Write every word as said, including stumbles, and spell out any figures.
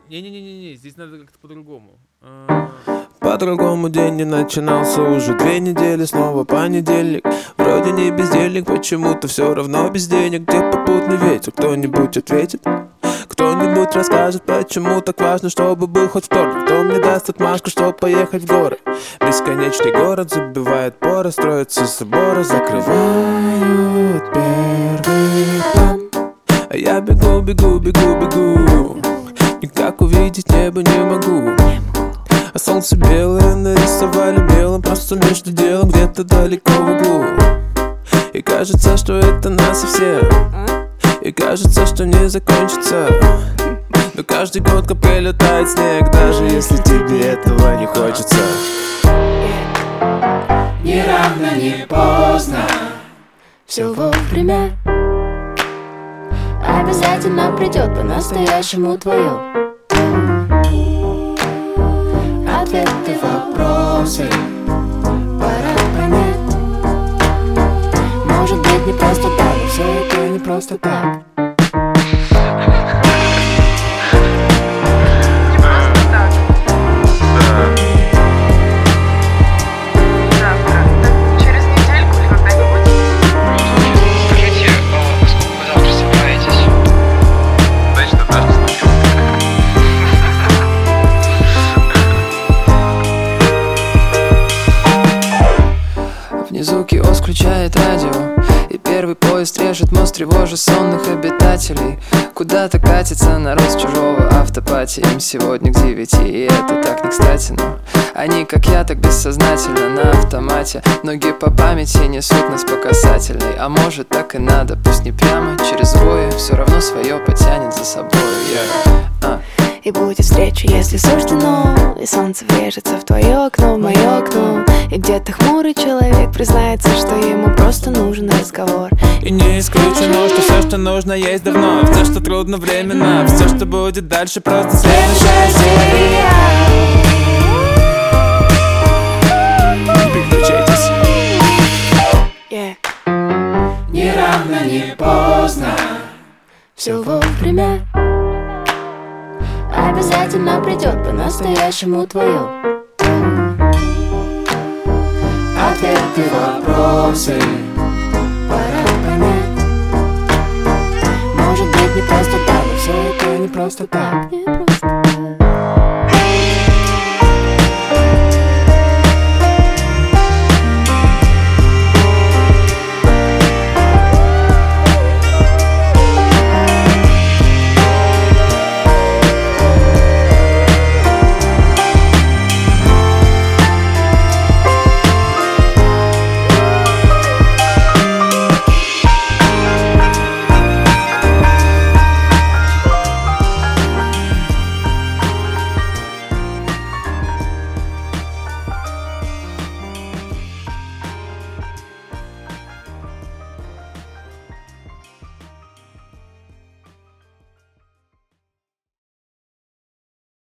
Не-не-не-не, здесь надо как-то по-другому. А... По-другому день не начинался уже две недели, снова понедельник. Вроде не бездельник, почему-то все равно без денег. Где попутный ветер, кто-нибудь ответит? Кто-нибудь расскажет, почему так важно, чтобы был хоть вторник? Кто мне даст отмашку, чтобы поехать в горы? Бесконечный город забивает поры, строятся соборы, закрывают первый план. А я бегу, бегу, бегу, бегу, никак увидеть небо не могу. А солнце белое нарисовали белым, просто между делом где-то далеко в углу. И кажется, что это нас и все, и кажется, что не закончится. Но каждый год капелью тает снег, даже если тебе этого не хочется. Ни рано, ни поздно, все вовремя. Обязательно придет по-настоящему твое. Ответы, вопросы пора понять. Может быть не просто так, но все это не просто так. Внизу киоск включает радио, и первый поезд режет мост, тревожа сонных обитателей. Куда-то катится народ с чужого автопати. Им сегодня к девяти, и это так не кстати. Но они, как я, так бессознательно на автомате. Ноги по памяти несут нас по касательной. А может так и надо, пусть не прямо через вои, все равно свое потянет за собой. yeah. а. И будет встреча, если суждено, и солнце врежется в твое окно, в мое окно. И где-то хмурый человек признается, что ему просто нужен разговор. И не исключено, что все, что нужно, есть давно. Все, что трудно, временно. Все, что будет дальше, просто следующая серия. Переключайтесь. yeah. Ни рано, ни поздно, все вовремя. Обязательно придет по-настоящему твое. Ответы, вопросы пора понять. Может быть не просто так, но все это не просто так. Не просто.